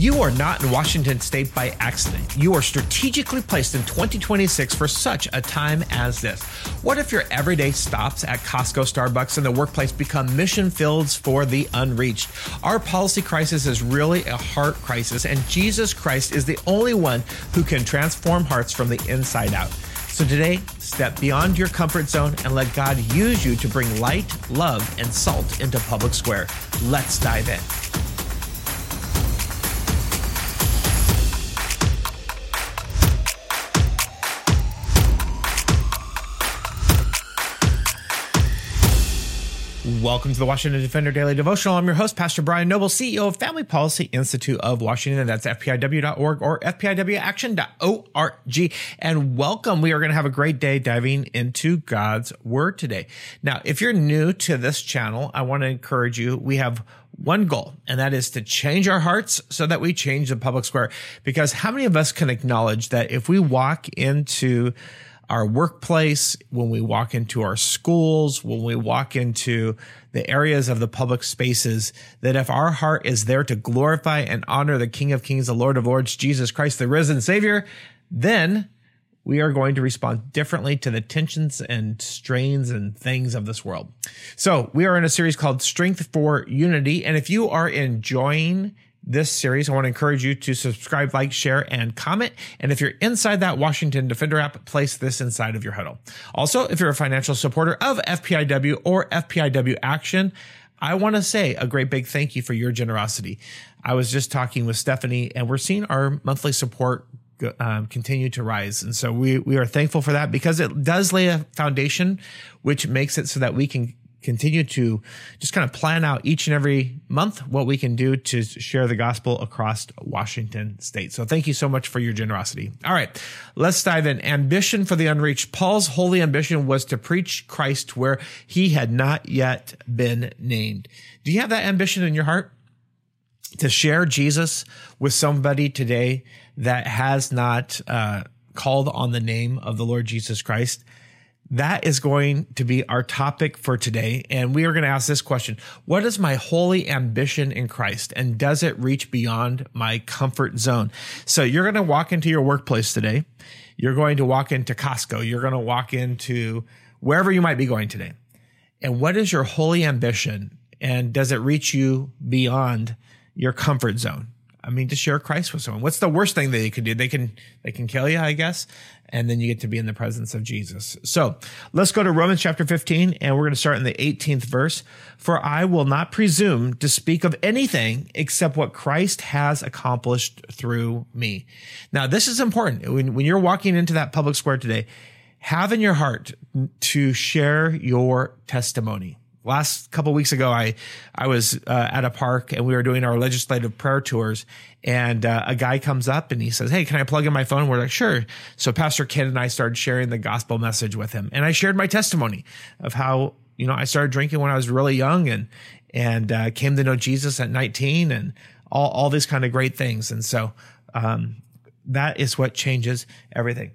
You are not in Washington State by accident. You are strategically placed in 2026 for such a time as this. What if your everyday stops at Costco, Starbucks, and the workplace become mission fields for the unreached? Our policy crisis is really a heart crisis, and Jesus Christ is the only one who can transform hearts from the inside out. So today, step beyond your comfort zone and let God use you to bring light, love, and salt into public square. Let's dive in. Welcome to the Washington Defender Daily Devotional. I'm your host, Pastor Brian Noble, CEO of Family Policy Institute of Washington. That's FPIW.org or FPIWaction.org. And welcome. We are going to have a great day diving into God's Word today. Now, if you're new to this channel, I want to encourage you. We have one goal, and that is to change our hearts so that we change the public square. Because how many of us can acknowledge that if we walk into our workplace, when we walk into our schools, when we walk into the areas of the public spaces, that if our heart is there to glorify and honor the King of Kings, the Lord of Lords, Jesus Christ, the risen Savior, then we are going to respond differently to the tensions and strains and things of this world. So we are in a series called Strength for Unity. And if you are enjoying this series, I want to encourage you to subscribe, like, share, and comment. And if you're inside that Washington Defender app, place this inside of your huddle. Also, if you're a financial supporter of FPIW or FPIW Action, I want to say a great big thank you for your generosity. I was just talking with Stephanie, and we're seeing our monthly support continue to rise. And so we are thankful for that, because it does lay a foundation, which makes it so that we can continue to just kind of plan out each and every month what we can do to share the gospel across Washington State. So thank you so much for your generosity. All right, let's dive in. Ambition for the unreached. Paul's holy ambition was to preach Christ where he had not yet been named. Do you have that ambition in your heart to share Jesus with somebody today that has not called on the name of the Lord Jesus Christ? That is going to be our topic for today. And we are going to ask this question: what is my holy ambition in Christ? And does it reach beyond my comfort zone? So you're going to walk into your workplace today. You're going to walk into Costco. You're going to walk into wherever you might be going today. And what is your holy ambition? And does it reach you beyond your comfort zone? I mean, to share Christ with someone. What's the worst thing that you could do? They can kill you, I guess. And then you get to be in the presence of Jesus. So let's go to Romans chapter 15, and we're going to start in the 18th verse. For I will not presume to speak of anything except what Christ has accomplished through me. Now, this is important. When you're walking into that public square today, have in your heart to share your testimony. Last couple of weeks ago, I was at a park, and we were doing our legislative prayer tours, and a guy comes up and he says, "Hey, can I plug in my phone?" We're like, "Sure." So Pastor Ken and I started sharing the gospel message with him, and I shared my testimony of how, I started drinking when I was really young and came to know Jesus at 19 and all these kind of great things. And so that is what changes everything.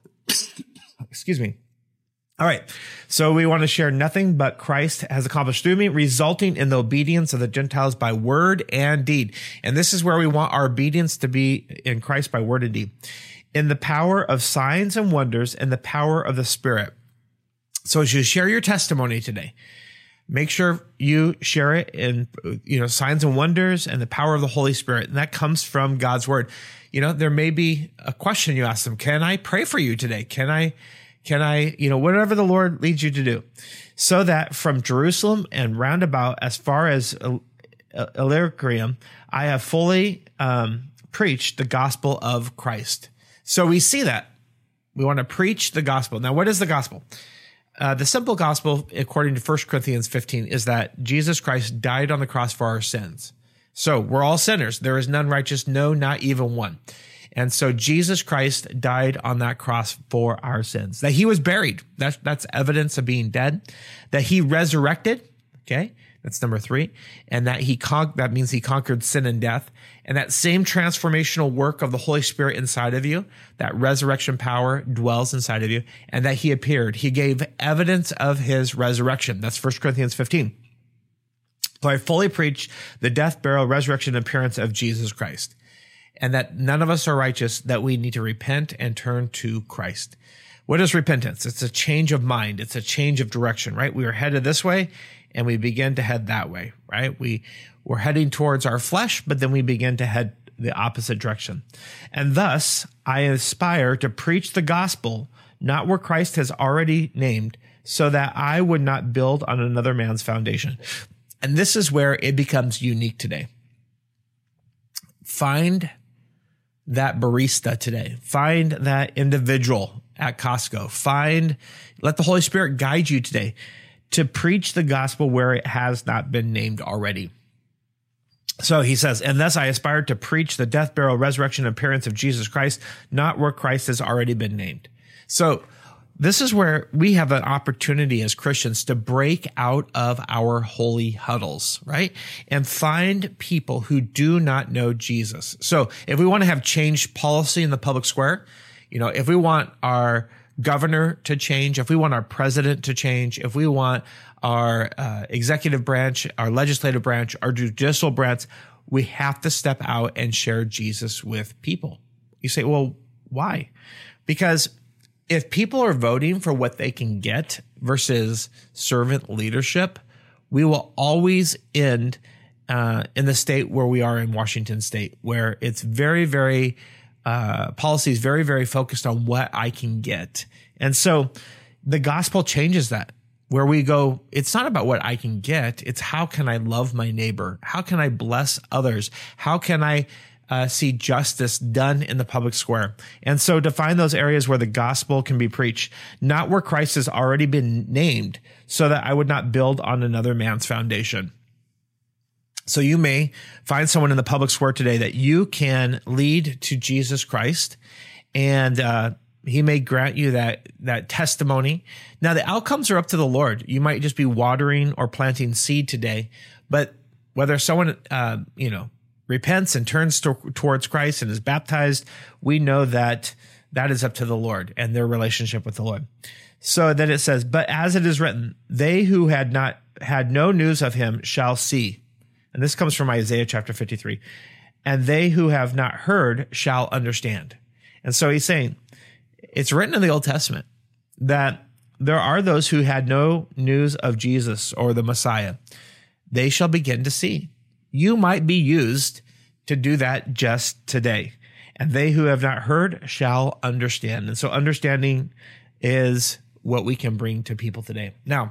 Excuse me. All right. So we want to share nothing but Christ has accomplished through me, resulting in the obedience of the Gentiles by word and deed. And this is where we want our obedience to be in Christ by word and deed, in the power of signs and wonders and the power of the Spirit. So as you share your testimony today, make sure you share it in, signs and wonders and the power of the Holy Spirit. And that comes from God's word. There may be a question you ask them. Can I pray for you today? Can I, whatever the Lord leads you to do, so that from Jerusalem and roundabout as far as Illyricum, I have fully preached the gospel of Christ. So we see that we want to preach the gospel. Now, what is the gospel? The simple gospel, according to 1 Corinthians 15, is that Jesus Christ died on the cross for our sins. So we're all sinners. There is none righteous, no, not even one. And so Jesus Christ died on that cross for our sins, that he was buried. That's evidence of being dead, that he resurrected. Okay. That's number 3. And that that means he conquered sin and death. And that same transformational work of the Holy Spirit inside of you, that resurrection power dwells inside of you, and that he appeared. He gave evidence of his resurrection. That's 1 Corinthians 15. So I fully preach the death, burial, resurrection, and appearance of Jesus Christ. and that none of us are righteous, that we need to repent and turn to Christ. What is repentance? It's a change of mind. It's a change of direction, right? We are headed this way and we begin to head that way, right? We're heading towards our flesh, but then we begin to head the opposite direction. And thus, I aspire to preach the gospel, not where Christ has already named, so that I would not build on another man's foundation. And this is where it becomes unique today. Find that barista today. Find that individual at Costco. Let the Holy Spirit guide you today to preach the gospel where it has not been named already. So he says, and thus I aspire to preach the death, burial, resurrection, and appearance of Jesus Christ, not where Christ has already been named. So this is where we have an opportunity as Christians to break out of our holy huddles, right? And find people who do not know Jesus. So if we want to have changed policy in the public square, if we want our governor to change, if we want our president to change, if we want our executive branch, our legislative branch, our judicial branch, we have to step out and share Jesus with people. You say, well, why? Because if people are voting for what they can get versus servant leadership, we will always end in the state where we are in Washington State, where it's very, very policy is very, very focused on what I can get. And so the gospel changes that, where we go, it's not about what I can get. It's how can I love my neighbor? How can I bless others? How can I see justice done in the public square? And so to find those areas where the gospel can be preached, not where Christ has already been named, so that I would not build on another man's foundation. So you may find someone in the public square today that you can lead to Jesus Christ, and he may grant you that testimony. Now, the outcomes are up to the Lord. You might just be watering or planting seed today, but whether someone, repents and turns towards Christ and is baptized, we know that is up to the Lord and their relationship with the Lord. So then it says, but as it is written, they who had no news of him shall see. And this comes from Isaiah chapter 53. And they who have not heard shall understand. And so he's saying, it's written in the Old Testament that there are those who had no news of Jesus or the Messiah. They shall begin to see. You might be used to do that just today. And they who have not heard shall understand. And so understanding is what we can bring to people today. Now,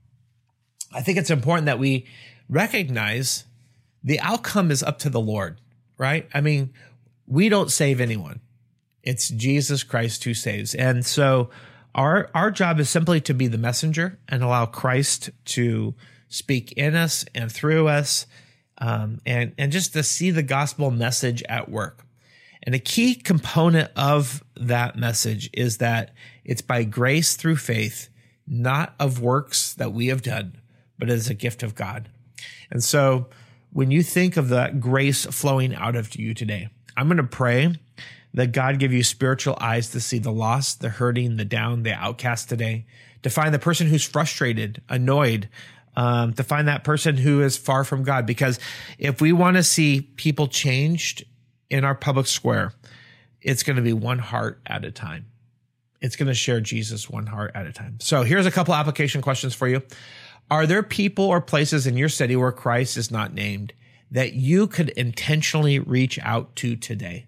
I think it's important that we recognize the outcome is up to the Lord, right? I mean, we don't save anyone. It's Jesus Christ who saves. And so our job is simply to be the messenger and allow Christ to speak in us and through us, and just to see the gospel message at work. And a key component of that message is that it's by grace through faith, not of works that we have done, but as a gift of God. And so when you think of that grace flowing out of you today, I'm going to pray that God give you spiritual eyes to see the lost, the hurting, the down, the outcast today, to find the person who's frustrated, annoyed, to find that person who is far from God. Because if we want to see people changed in our public square, it's going to be one heart at a time. It's going to share Jesus one heart at a time. So here's a couple application questions for you. Are there people or places in your city where Christ is not named that you could intentionally reach out to today?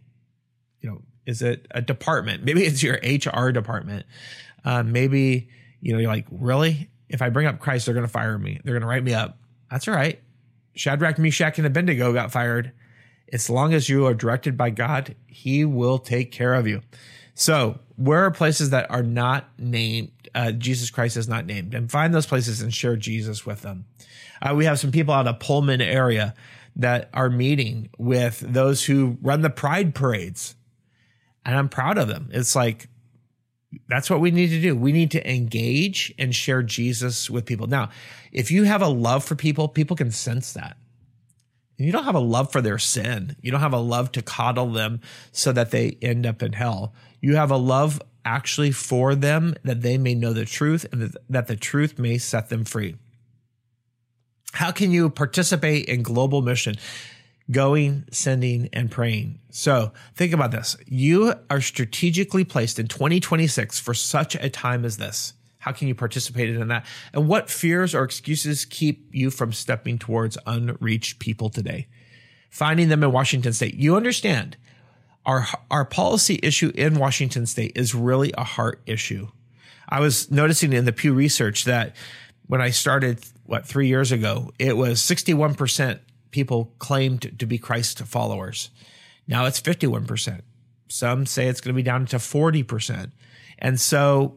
Is it a department? Maybe it's your HR department. Maybe, you're like, really? If I bring up Christ, they're going to fire me. They're going to write me up. That's all right. Shadrach, Meshach, and Abednego got fired. As long as you are directed by God, he will take care of you. So where are places that are not named? Jesus Christ is not named, and find those places and share Jesus with them. We have some people out of Pullman area that are meeting with those who run the pride parades. And I'm proud of them. It's like, that's what we need to do. We need to engage and share Jesus with people. Now, if you have a love for people, people can sense that. And you don't have a love for their sin. You don't have a love to coddle them so that they end up in hell. You have a love actually for them that they may know the truth and that the truth may set them free. How can you participate in global mission? going, sending, and praying. So think about this. You are strategically placed in 2026 for such a time as this. How can you participate in that? And what fears or excuses keep you from stepping towards unreached people today? Finding them in Washington State. You understand, our policy issue in Washington State is really a heart issue. I was noticing in the Pew Research that when I started, 3 years ago, it was 61% people claimed to be Christ followers. Now it's 51%. Some say it's going to be down to 40%. And so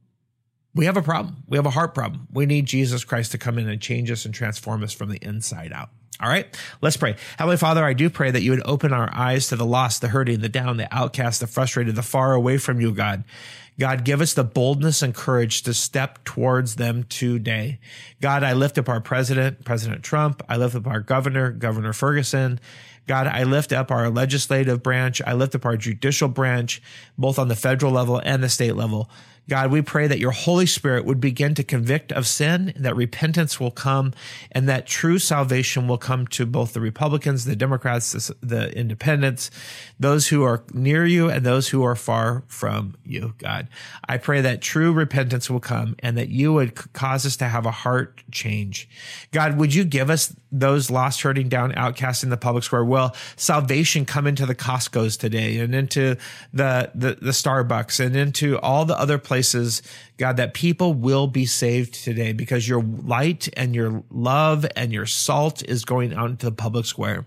we have a problem. We have a heart problem. We need Jesus Christ to come in and change us and transform us from the inside out. All right, let's pray. Heavenly Father, I do pray that you would open our eyes to the lost, the hurting, the down, the outcast, the frustrated, the far away from you, God. God, give us the boldness and courage to step towards them today. God, I lift up our president, President Trump. I lift up our governor, Governor Ferguson. God, I lift up our legislative branch. I lift up our judicial branch, both on the federal level and the state level. God, we pray that your Holy Spirit would begin to convict of sin, that repentance will come, and that true salvation will come to both the Republicans, the Democrats, the independents, those who are near you and those who are far from you, God. I pray that true repentance will come and that you would cause us to have a heart change. God, would you give us those lost, hurting, down, outcast in the public square? Will salvation come into the Costco's today and into the Starbucks and into all the other places, God, that people will be saved today because your light and your love and your salt is going out into the public square.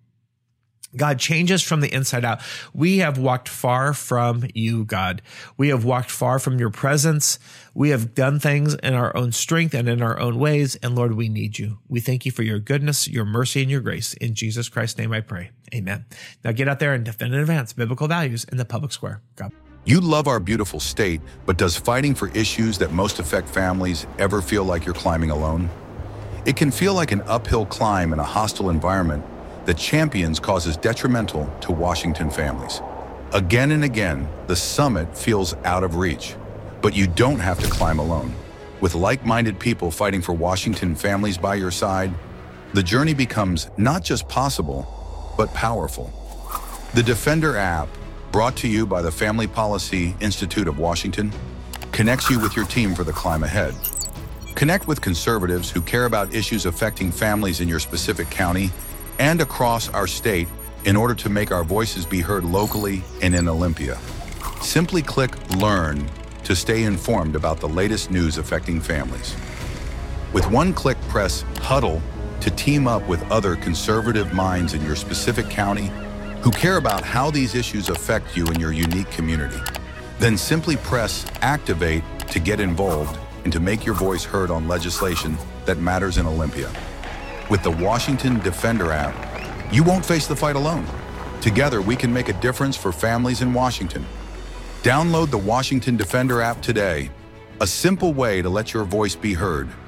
God, change us from the inside out. We have walked far from you, God. We have walked far from your presence. We have done things in our own strength and in our own ways. And Lord, we need you. We thank you for your goodness, your mercy, and your grace. In Jesus Christ's name I pray. Amen. Now get out there and defend and advance biblical values in the public square. God. You love our beautiful state, but does fighting for issues that most affect families ever feel like you're climbing alone? It can feel like an uphill climb in a hostile environment that champions causes detrimental to Washington families. Again and again, the summit feels out of reach, but you don't have to climb alone. With like-minded people fighting for Washington families by your side, the journey becomes not just possible, but powerful. The Defender app, brought to you by the Family Policy Institute of Washington, connects you with your team for the climb ahead. Connect with conservatives who care about issues affecting families in your specific county and across our state in order to make our voices be heard locally and in Olympia. Simply click Learn to stay informed about the latest news affecting families. With one click, press Huddle to team up with other conservative minds in your specific county who care about how these issues affect you in your unique community. Then simply press Activate to get involved and to make your voice heard on legislation that matters in Olympia. With the Washington Defender app, you won't face the fight alone. Together, we can make a difference for families in Washington. Download the Washington Defender app today, a simple way to let your voice be heard.